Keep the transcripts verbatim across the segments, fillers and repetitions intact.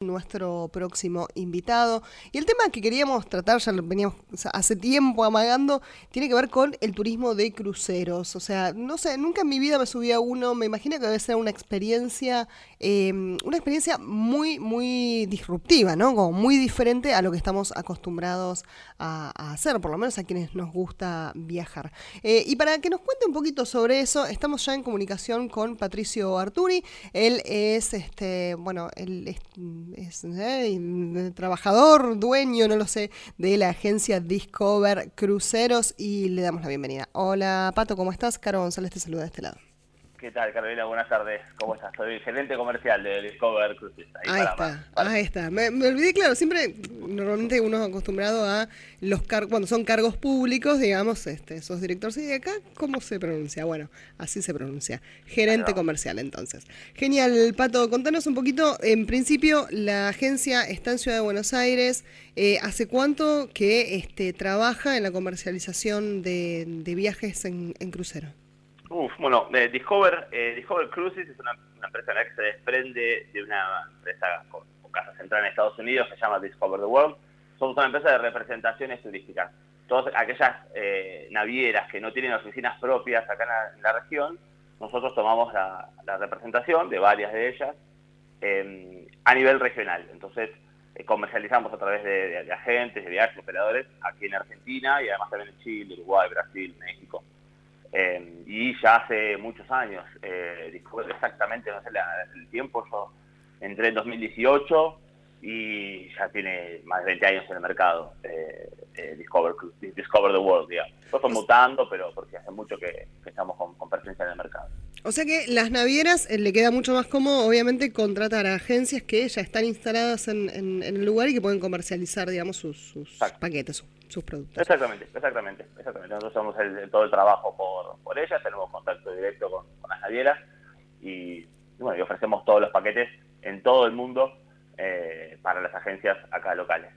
nuestro próximo invitado. Y el tema que queríamos tratar, ya lo veníamos hace tiempo amagando, tiene que ver con el turismo de cruceros. O sea, no sé, nunca en mi vida me subí a uno, me imagino que debe ser una experiencia, eh, una experiencia muy, muy disruptiva, ¿no? Como muy diferente a lo que estamos acostumbrados a, a hacer, por lo menos a quienes nos gusta viajar. Eh, y para que nos cuente un poquito sobre eso, estamos ya en comunicación con Patricio Arturi. Él es, este, bueno, él es, es eh, trabajador, dueño, no lo sé, de la agencia Discover Cruceros y le damos la bienvenida. Hola, Pato, ¿cómo estás? Caro González te saluda de este lado. ¿Qué tal, Carolina? Buenas tardes. ¿Cómo estás? Soy el gerente comercial de Discover Cruises. Ahí, ahí para está, más, para... ahí está. Me, me olvidé, claro, siempre, normalmente uno es acostumbrado a los cargos, cuando son cargos públicos, digamos, este, sos director, sí, de acá, ¿cómo se pronuncia? Bueno, así se pronuncia. Gerente comercial, entonces. Genial, Pato, contanos un poquito, en principio, la agencia está en Ciudad de Buenos Aires. Eh, ¿Hace cuánto que este, trabaja en la comercialización de, de viajes en, en crucero? Uf, bueno, eh, Discover, eh, Discover Cruises es una, una empresa que se desprende de una empresa con, con casa central en Estados Unidos que se llama Discover the World. Somos una empresa de representaciones turísticas. Todas aquellas eh, navieras que no tienen oficinas propias acá en la, en la región, nosotros tomamos la, la representación de varias de ellas eh, a nivel regional. Entonces, eh, comercializamos a través de, de, de agentes, de viajes, operadores aquí en Argentina y además también en Chile, Uruguay, Brasil, México. Eh, y ya hace muchos años, eh, Discover exactamente, no sé la, el tiempo, yo entré en dos mil dieciocho y ya tiene más de veinte años en el mercado, eh, eh, Discover, Discover the World, digamos. Después fue mutando, pero porque hace mucho que, que estamos con, con presencia en el mercado. O sea que las navieras eh, le queda mucho más cómodo, obviamente, contratar a agencias que ya están instaladas en, en, en el lugar y que pueden comercializar, digamos, sus, sus paquetes, sus, sus productos. Exactamente, exactamente, exactamente. Nosotros hacemos el, el, todo el trabajo por, por ellas, tenemos contacto directo con, con las navieras y, y, bueno, y ofrecemos todos los paquetes en todo el mundo eh, para las agencias acá locales.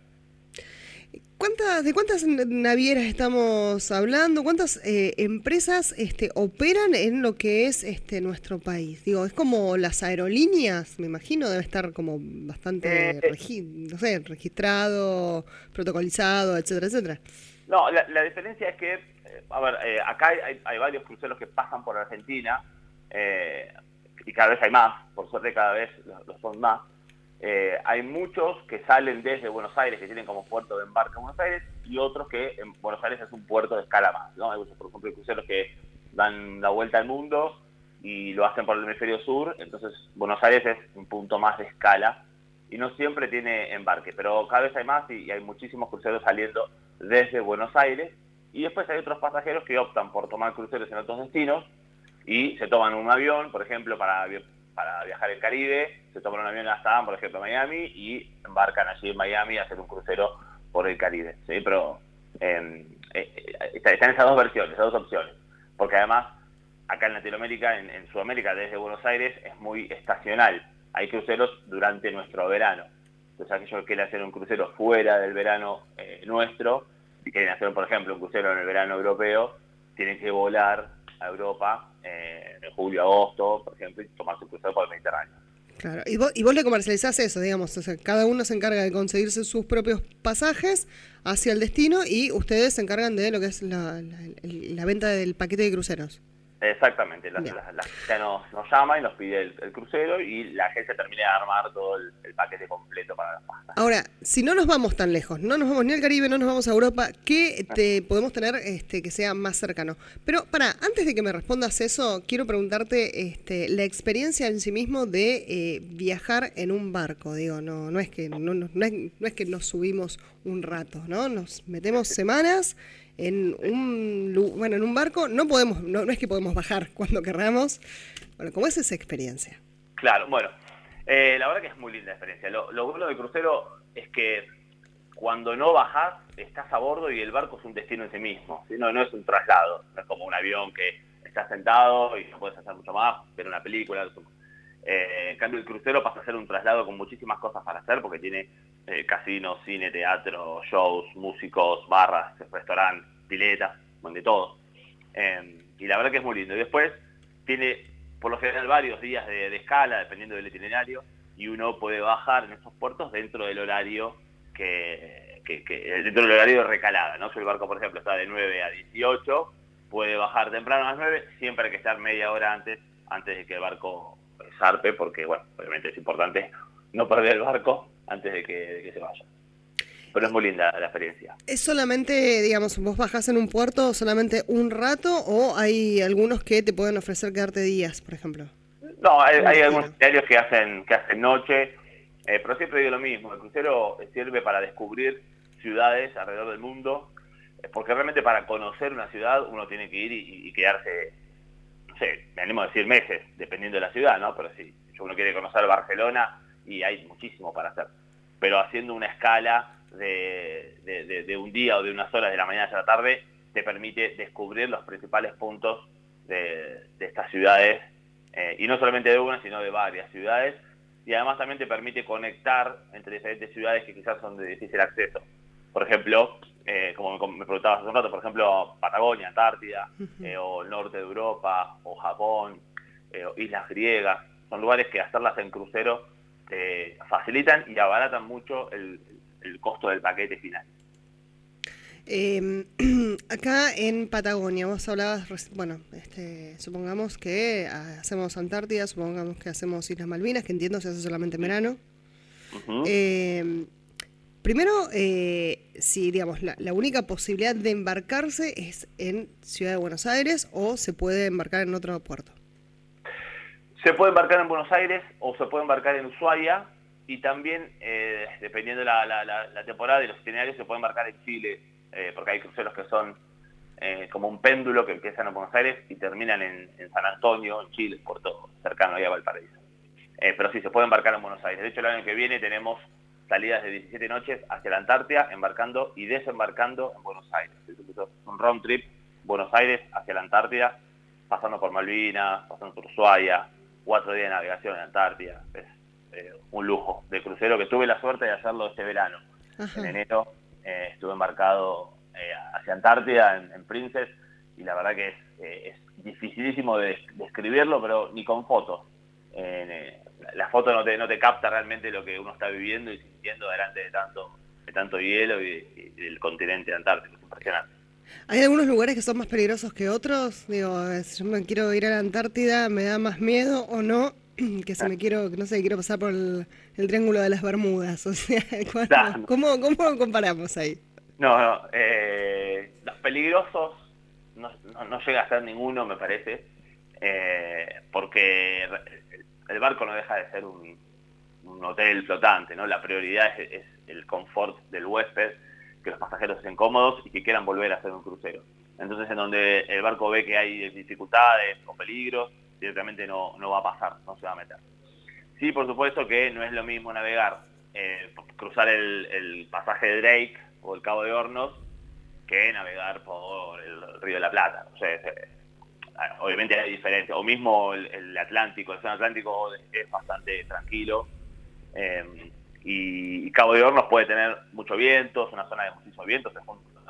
¿Cuántas, ¿De cuántas navieras estamos hablando? ¿Cuántas eh, empresas este, operan en lo que es este nuestro país? Digo, es como las aerolíneas, me imagino, debe estar como bastante, eh, regi no sé, registrado, protocolizado, etcétera, etcétera. No, la, la diferencia es que, eh, a ver, eh, acá hay, hay varios cruceros que pasan por Argentina eh, y cada vez hay más, por suerte cada vez lo, lo son más. Eh, hay muchos que salen desde Buenos Aires, que tienen como puerto de embarque Buenos Aires, y otros que en Buenos Aires es un puerto de escala más, ¿no? Hay muchos, por ejemplo, cruceros que dan la vuelta al mundo y lo hacen por el hemisferio sur, entonces Buenos Aires es un punto más de escala y no siempre tiene embarque, pero cada vez hay más y, y hay muchísimos cruceros saliendo desde Buenos Aires, y después hay otros pasajeros que optan por tomar cruceros en otros destinos y se toman un avión, por ejemplo, para... para viajar el Caribe, se toman un avión hasta, por ejemplo, Miami, y embarcan allí en Miami a hacer un crucero por el Caribe, ¿sí? Pero eh, eh, están esas dos versiones, esas dos opciones, porque además, acá en Latinoamérica, en, en Sudamérica, desde Buenos Aires, es muy estacional. Hay cruceros durante nuestro verano. Entonces, aquellos que quieren hacer un crucero fuera del verano eh, nuestro, si quieren hacer, por ejemplo, un crucero en el verano europeo, tienen que volar a Europa eh, en julio, agosto, por ejemplo, y tomar su crucero por el Mediterráneo. Claro, y vos, y vos le comercializás eso, digamos, o sea, cada uno se encarga de conseguirse sus propios pasajes hacia el destino y ustedes se encargan de lo que es la, la, la venta del paquete de cruceros. Exactamente, la, la, la agencia nos, nos llama y nos pide el, el crucero y la agencia termina de armar todo el, el paquete completo para las pasajes. Ahora, si no nos vamos tan lejos, no nos vamos ni al Caribe, no nos vamos a Europa, ¿qué te podemos tener este, que sea más cercano? Pero para, antes de que me respondas eso, quiero preguntarte este, la experiencia en sí mismo de eh, viajar en un barco. Digo, no, no es que no, no, no, es, no es que nos subimos un rato, ¿no? Nos metemos semanas en un bueno en un barco. No podemos, no, no es que podemos bajar cuando querramos. Bueno, ¿cómo es esa experiencia? Claro, bueno. Eh, la verdad que es muy linda la experiencia. Lo, lo bueno del crucero es que cuando no bajás, estás a bordo y el barco es un destino en sí mismo, ¿sí? No, no es un traslado, no es como un avión que estás sentado y no puedes hacer mucho más, ver una película. Eh, en cambio, el crucero pasa a ser un traslado con muchísimas cosas para hacer, porque tiene eh, casinos, cine, teatro, shows, músicos, barras, restaurantes, piletas, bueno, de todo. Eh, y la verdad que es muy lindo. Y después tiene, por lo general, varios días de, de escala, dependiendo del itinerario. y uno puede bajar en esos puertos dentro del horario que, que, que dentro del horario de recalada, ¿no? Si el barco, por ejemplo, está de nueve a dieciocho, puede bajar temprano a las nueve, siempre hay que estar media hora antes, antes de que el barco zarpe, porque, bueno, obviamente es importante no perder el barco antes de que, de que se vaya. Pero es muy linda la experiencia. ¿Es solamente, digamos, vos bajás en un puerto solamente un rato o hay algunos que te pueden ofrecer quedarte días, por ejemplo? No, hay, hay algunos diarios que hacen, que hacen noche, eh, pero siempre digo lo mismo, el crucero sirve para descubrir ciudades alrededor del mundo, eh, porque realmente para conocer una ciudad uno tiene que ir y, y quedarse, no sé, me animo a decir meses, dependiendo de la ciudad, ¿no? Pero si uno quiere conocer Barcelona, y hay muchísimo para hacer, pero haciendo una escala de, de, de, de un día o de unas horas de la mañana a la tarde, te permite descubrir los principales puntos de, de estas ciudades, eh, y no solamente de una, sino de varias ciudades, y además también te permite conectar entre diferentes ciudades que quizás son de difícil acceso. Por ejemplo, eh, como me preguntabas hace un rato, por ejemplo, Patagonia, Antártida, uh-huh. eh, o el norte de Europa, o Japón, eh, o islas griegas, son lugares que hacerlas en crucero te facilitan y abaratan mucho el, el costo del paquete final. Eh, acá en Patagonia, vos hablabas, bueno, este, supongamos que hacemos Antártida, supongamos que hacemos Islas Malvinas, que entiendo se hace solamente en verano. Uh-huh. Eh, primero, eh, si digamos la, la única posibilidad de embarcarse es en Ciudad de Buenos Aires o se puede embarcar en otro puerto. Se puede embarcar en Buenos Aires o se puede embarcar en Ushuaia, y también, eh, dependiendo de la, la, la, la temporada y los itinerarios, se puede embarcar en Chile, eh, porque hay cruceros que son eh, como un péndulo que empiezan en Buenos Aires y terminan en, en San Antonio, en Chile, puerto cercano ahí a Valparaíso. Eh, pero sí, se puede embarcar en Buenos Aires. De hecho, el año que viene tenemos salidas de diecisiete noches hacia la Antártida, embarcando y desembarcando en Buenos Aires. Es un round trip, Buenos Aires hacia la Antártida, pasando por Malvinas, pasando por Ushuaia, cuatro días de navegación en la Antártida. Es eh, un lujo de crucero que tuve la suerte de hacerlo este verano. Ajá. En enero eh, estuve embarcado eh, hacia Antártida en, en Princess, y la verdad que es, eh, es dificilísimo de describirlo, pero ni con fotos. Eh, la foto no te, no te capta realmente lo que uno está viviendo y sintiendo delante de tanto, de tanto hielo y, y del continente antártico. Es impresionante. ¿Hay algunos lugares que son más peligrosos que otros? Digo, si yo me quiero ir a la Antártida, ¿me da más miedo o no? Que si me quiero, no sé, quiero pasar por el, el Triángulo de las Bermudas. O sea, ¿cuándo, ¿cómo, ¿cómo comparamos ahí? No, no, eh, los peligrosos no, no, no llega a ser ninguno, me parece, eh, porque el barco no deja de ser un, un hotel flotante, ¿no? La prioridad es, es el confort del huésped, que los pasajeros estén cómodos y que quieran volver a hacer un crucero. Entonces, en donde el barco ve que hay dificultades o peligros, directamente no, no va a pasar, no se va a meter. Sí, por supuesto que no es lo mismo navegar, eh, cruzar el, el pasaje de Drake o el Cabo de Hornos, que navegar por el Río de la Plata. O sea, es, eh, obviamente hay diferencia. O mismo el, el Atlántico, el Océano Atlántico es bastante tranquilo. Eh, y, y Cabo de Hornos puede tener mucho viento, es una zona de muchísimo viento. Se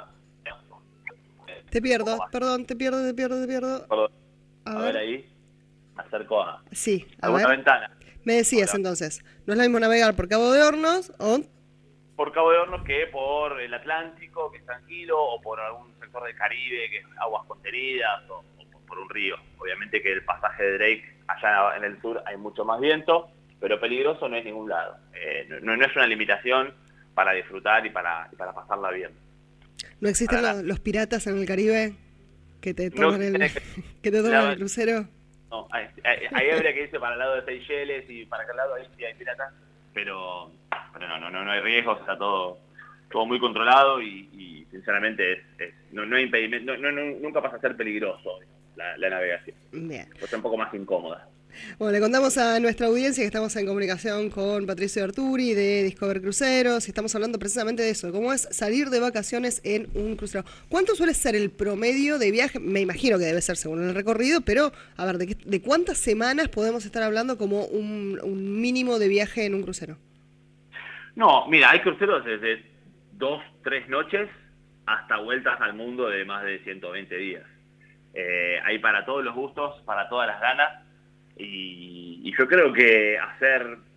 te pierdo, perdón, te pierdo, te pierdo, te pierdo. Perdón. A, a ver. ver ahí, me acerco a, sí, a alguna ver. ventana. Me decías Hola. Entonces, ¿no es lo mismo navegar por Cabo de Hornos o...? Por Cabo de Hornos que por el Atlántico, que es tranquilo, o por algún sector del Caribe, que es aguas contenidas, o, o por un río. Obviamente que el pasaje de Drake, allá en el sur, hay mucho más viento, pero peligroso no es ningún lado. Eh, no, no es una limitación para disfrutar y para, y para pasarla bien. ¿No existen los, los piratas en el Caribe que te toman, no, el, que, que te toman la, el crucero? No, hay, hay, hay habría que irse para el lado de Seychelles y para aquel lado ahí sí hay piratas, pero, pero no, no, no, no hay riesgos, está todo, todo muy controlado y, y sinceramente es, es, no, no hay impedimento, no, no, no, nunca pasa a ser peligroso la, la navegación. Bien. Pues es un poco más incómoda. Bueno, le contamos a nuestra audiencia que estamos en comunicación con Patricio Arturi de Discover Cruceros y estamos hablando precisamente de eso, de cómo es salir de vacaciones en un crucero. ¿Cuánto suele ser el promedio de viaje? Me imagino que debe ser según el recorrido, pero a ver, ¿de, qué, de cuántas semanas podemos estar hablando como un, un mínimo de viaje en un crucero? No, mira, hay cruceros desde dos, tres noches hasta vueltas al mundo de más de ciento veinte días. Eh, hay para todos los gustos, para todas las ganas. Y, y yo creo que hacer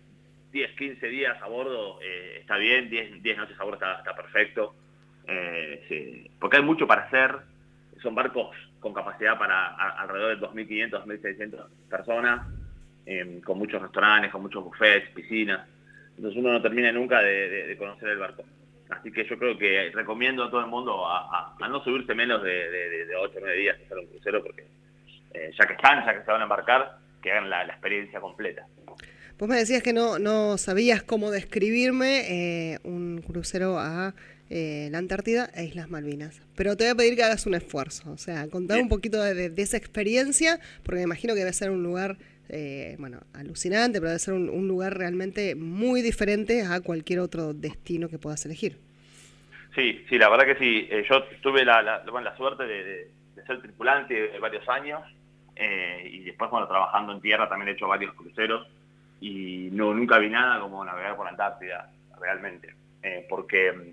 diez, quince días a bordo eh, está bien, diez, diez noches a bordo está, está perfecto. Eh, sí, porque hay mucho para hacer. Son barcos con capacidad para a, alrededor de dos mil quinientas, dos mil seiscientas personas, eh, con muchos restaurantes, con muchos buffets, piscinas. Entonces uno no termina nunca de, de, de conocer el barco. Así que yo creo que recomiendo a todo el mundo a, a, a no subirse menos de, de, de ocho o nueve días a hacer un crucero, porque eh, ya que están, ya que se van a embarcar, que hagan la, la experiencia completa. Vos me decías que no, no sabías cómo describirme eh, un crucero a eh, la Antártida e Islas Malvinas, pero te voy a pedir que hagas un esfuerzo, o sea, contar un poquito de, de esa experiencia, porque me imagino que debe ser un lugar, eh, bueno, alucinante, pero debe ser un, un lugar realmente muy diferente a cualquier otro destino que puedas elegir. Sí, sí, la verdad que sí. Eh, yo tuve la, la, bueno, la suerte de, de, de ser tripulante de varios años eh, y después, bueno, trabajando en tierra también he hecho varios cruceros y no nunca vi nada como navegar por la Antártida, realmente. Eh, porque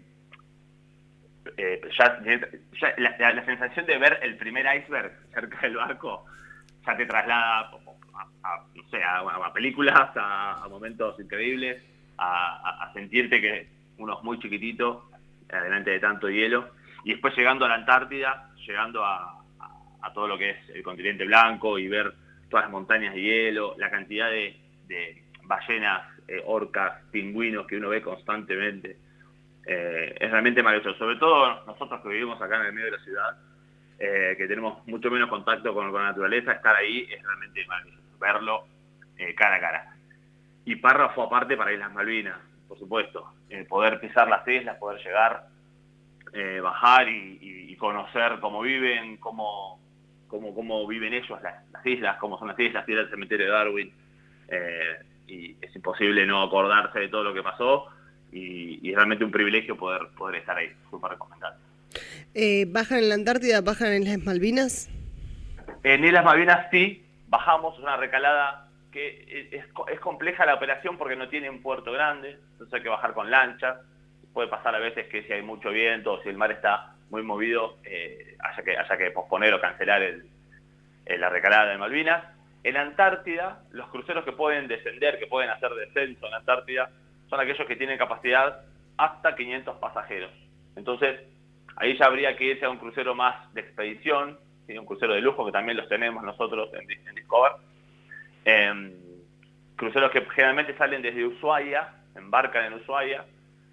eh, ya, ya la, la, la sensación de ver el primer iceberg cerca del barco ya te traslada a, a, no sé, a, a películas, a, a momentos increíbles, a, a, a sentirte que uno es muy chiquitito delante de tanto hielo, y después llegando a la Antártida, llegando a, a, a todo lo que es el continente blanco y ver todas las montañas de hielo, la cantidad de, de ballenas, eh, orcas, pingüinos que uno ve constantemente, eh, es realmente maravilloso. Sobre todo nosotros que vivimos acá en el medio de la ciudad, eh, que tenemos mucho menos contacto con, con la naturaleza, estar ahí es realmente maravilloso, verlo eh, cara a cara. Y párrafo aparte para Islas Malvinas, por supuesto, eh, poder pisar las islas, poder llegar, eh, bajar y, y, y conocer cómo viven, cómo, cómo, cómo viven ellos las, las islas, cómo son las islas, ir al cementerio de Darwin, eh, y es imposible no acordarse de todo lo que pasó, y, y es realmente un privilegio poder, poder estar ahí, súper recomendable. Eh, ¿Bajan en la Antártida, bajan en las Malvinas? En Islas Malvinas sí, bajamos, una recalada que es, es compleja la operación porque no tiene un puerto grande, entonces hay que bajar con lancha. Puede pasar a veces que si hay mucho viento o si el mar está muy movido, eh, haya, que, haya que posponer o cancelar el, el, la recalada de Malvinas. En Antártida, los cruceros que pueden descender, que pueden hacer descenso en Antártida, son aquellos que tienen capacidad hasta quinientos pasajeros. Entonces, ahí ya habría que irse a un crucero más de expedición, ¿sí? Un crucero de lujo que también los tenemos nosotros en, en Discover. Eh, cruceros que generalmente salen desde Ushuaia, embarcan en Ushuaia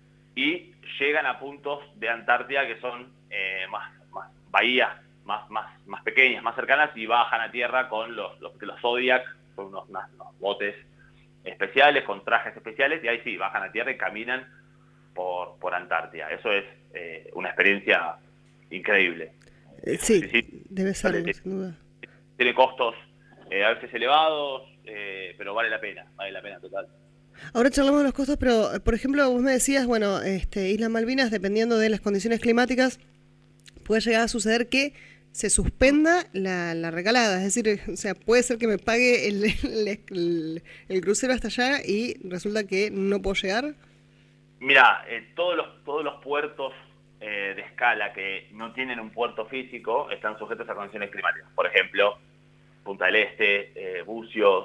y llegan a puntos de Antártida que son eh, más, más bahías más, más, más pequeñas, más cercanas, y bajan a tierra con los, los, los Zodiac, son unos, unos botes especiales, con trajes especiales, y ahí sí, bajan a tierra y caminan por, por Antártida. Eso es eh, una experiencia increíble. Eh, sí, sí, sí, debe serlo, tiene, sin duda. Tiene costos eh, a veces elevados, eh, pero vale la pena, vale la pena total. Ahora charlamos de los costos, pero por ejemplo vos me decías, bueno, este, Islas Malvinas, dependiendo de las condiciones climáticas, puede llegar a suceder que se suspenda la, la recalada, es decir, o sea, puede ser que me pague el, el, el, el crucero hasta allá y resulta que no puedo llegar. Mira, eh, todos los todos los puertos eh, de escala que no tienen un puerto físico están sujetos a condiciones climáticas. Por ejemplo, Punta del Este, eh, Bucios,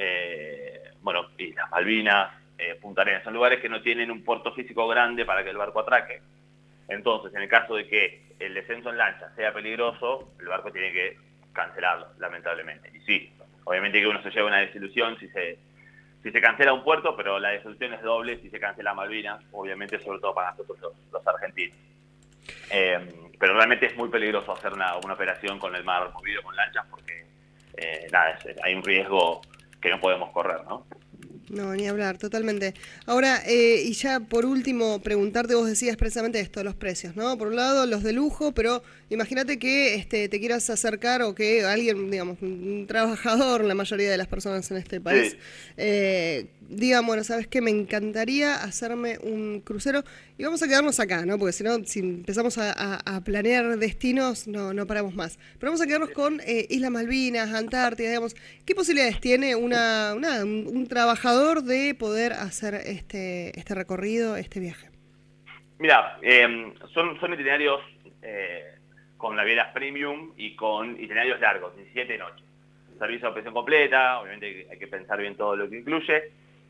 eh, bueno, Islas Malvinas, eh, Punta Arenas. Son lugares que no tienen un puerto físico grande para que el barco atraque. Entonces, en el caso de que el descenso en lancha sea peligroso, el barco tiene que cancelarlo, lamentablemente. Y sí, obviamente que uno se lleva una desilusión si se, si se cancela un puerto, pero la desilusión es doble si se cancela Malvinas, obviamente, sobre todo para nosotros los, los argentinos. Eh, pero realmente es muy peligroso hacer una, una operación con el mar movido con lanchas porque eh, nada, es, hay un riesgo que no podemos correr, ¿no? No, ni hablar, totalmente. Ahora, eh, y ya por último, preguntarte, vos decías precisamente esto, los precios, ¿no? Por un lado, los de lujo, pero imagínate que este, te quieras acercar o que alguien, digamos, un trabajador, la mayoría de las personas en este país, sí. eh, digan, bueno, ¿sabes qué? Me encantaría hacerme un crucero y vamos a quedarnos acá, ¿no? Porque si no, si empezamos a, a, a planear destinos, no, no paramos más. Pero vamos a quedarnos con eh, Islas Malvinas, Antártida, digamos. ¿Qué posibilidades tiene una, una un, un trabajador de poder hacer este este recorrido, este viaje? Mira, eh, son, son itinerarios eh, con navieras premium y con itinerarios largos, diecisiete noches. Servicio de operación completa, obviamente hay que pensar bien todo lo que incluye.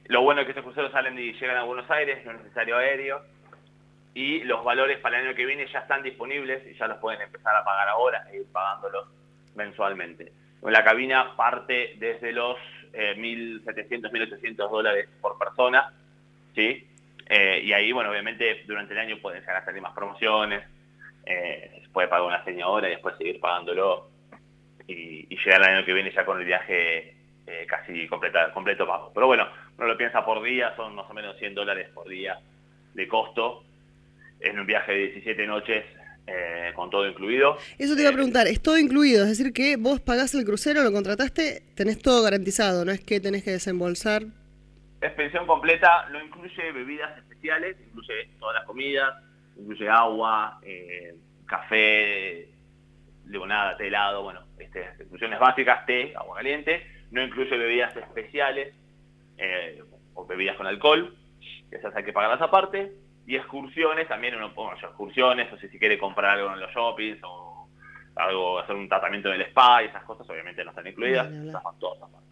Lo bueno es que estos cruceros salen y llegan a Buenos Aires, no es necesario aéreo. Y los valores para el año que viene ya están disponibles y ya los pueden empezar a pagar ahora e ir pagándolos mensualmente. La cabina parte desde los eh, mil setecientos, mil ochocientos dólares por persona, ¿sí? Eh, y ahí, bueno, obviamente durante el año pueden llegar a salir más promociones, eh, se puede pagar una señora y después seguir pagándolo y, y llegar el año que viene ya con el viaje eh, casi completa, completo pago. Pero bueno, uno lo piensa por día, son más o menos cien dólares por día de costo en un viaje de diecisiete noches eh, con todo incluido. Eso te iba a preguntar, es todo incluido, es decir que vos pagás el crucero, lo contrataste, tenés todo garantizado, no es que tenés que desembolsar. Es pensión completa, no incluye bebidas especiales, incluye todas las comidas, incluye agua, eh, café, limonada, té helado, bueno, este, inclusiones básicas, té, agua caliente, no incluye bebidas especiales eh, o bebidas con alcohol, que esas hay que pagarlas aparte, y excursiones, también uno pone excursiones, o si, si quiere comprar algo en los shoppings, o algo, hacer un tratamiento en el spa, y esas cosas obviamente no están incluidas, Bien, esas van todas aparte.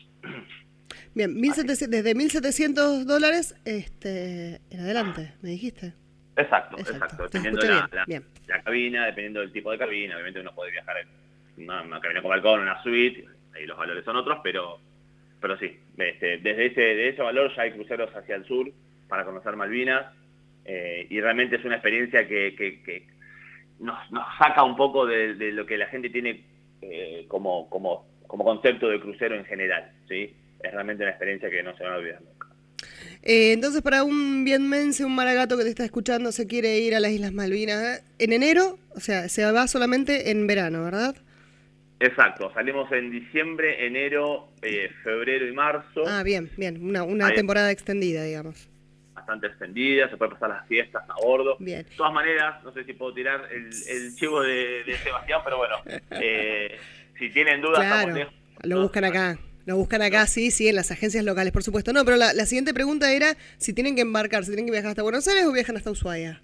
Bien, mil setecientos, desde mil setecientos dólares este, en adelante, me dijiste. Exacto, exacto, exacto. Te Dependiendo escuché de la, bien, la, bien. la cabina, dependiendo del tipo de cabina, obviamente uno puede viajar en una, una cabina con balcón, una suite, ahí los valores son otros, pero pero sí, este, desde ese, de ese valor ya hay cruceros hacia el sur para conocer Malvinas, eh, y realmente es una experiencia que, que, que nos, nos saca un poco de, de lo que la gente tiene eh, como, como, como concepto de crucero en general, ¿sí? Es realmente una experiencia que no se va a olvidar nunca. Eh, entonces, para un vienmense, un maragato que te está escuchando, se quiere ir a las Islas Malvinas, ¿eh? En enero, o sea, se va solamente en verano, ¿verdad? Exacto, salimos en diciembre, enero, eh, febrero y marzo. Ah, bien, bien, una, una temporada extendida, digamos. Bastante extendida, se puede pasar las fiestas a bordo. Bien. De todas maneras, no sé si puedo tirar el, el chivo de, de Sebastián, pero bueno, eh, si tienen dudas, claro, lejos, lo buscan acá. Lo buscan acá, sí, sí, en las agencias locales, por supuesto. No, pero la, la siguiente pregunta era si tienen que embarcar, si tienen que viajar hasta Buenos Aires o viajan hasta Ushuaia.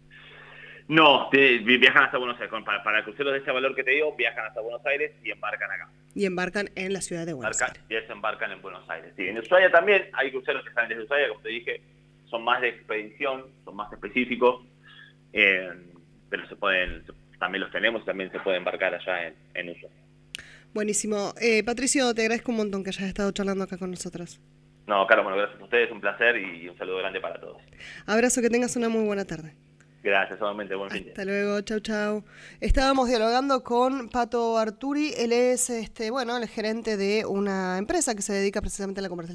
No, te, viajan hasta Buenos Aires. Para, para cruceros de ese valor que te digo, viajan hasta Buenos Aires y embarcan acá. Y embarcan en la ciudad de Buenos Embarcan, Aires. Y desembarcan en Buenos Aires. Sí, en Ushuaia también hay cruceros que salen desde Ushuaia, como te dije, son más de expedición, son más específicos, eh, pero se pueden, también los tenemos y también se puede embarcar allá en, en Ushuaia. Buenísimo. Eh, Patricio, te agradezco un montón que hayas estado charlando acá con nosotros. No, Carlos, bueno, gracias a ustedes, un placer y un saludo grande para todos. Abrazo, que tengas una muy buena tarde. Gracias, solamente buen fin de Hasta luego, chau, chau. Estábamos dialogando con Pato Arturi, él es, este, bueno, el gerente de una empresa que se dedica precisamente a la comercialización